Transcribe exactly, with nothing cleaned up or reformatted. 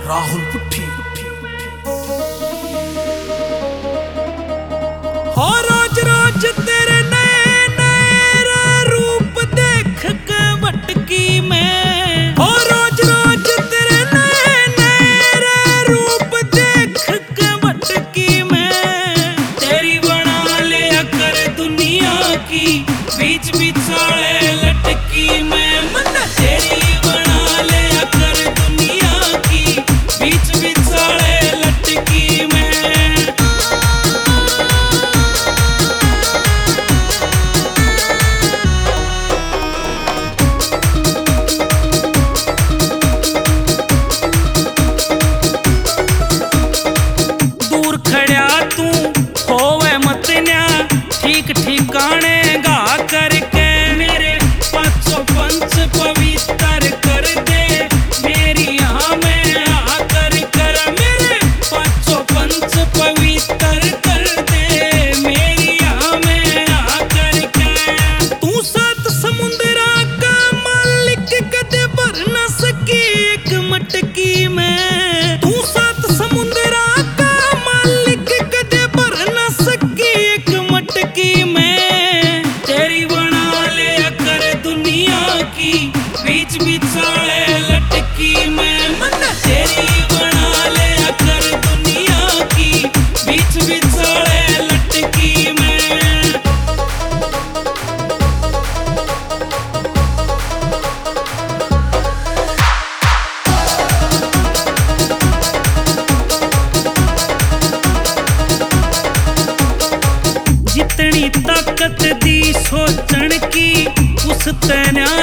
राहुल पुट्ठी। हो रोज रोज तेरे नए नए रूप देख के भटकी मैं, हो रोज रोज तेरे नए नए रूप देख के भटकी मैं। तेरी बना लिया कर दुनिया की बीच बिचाले लटकी मैं, मन तेरी बना लिया कर दुनिया की बीच बिचाले लटकी मैं। ठीक ठिकाने गा करके मेरे पांचों पंच पवित्र कर दे, मेरी यहाँ में आकर कर मेरे पांचों पंच पवित्र कर दे, मेरी यहाँ में आकर के। तू सात समुद्रा का मालिक कदे भर न सकी एक मटकी में, तू सात समुद्रा का मालिक कदे भर न सकी एक मटकी में। तेरी बना लिया कर दुनिया की बीच बिचाले लटकी मैं, मन तेरी बना लिया कर दुनिया की बीच बिचाले लटकी मैं। जितनी ताकत दी सोचण की उस तैन्या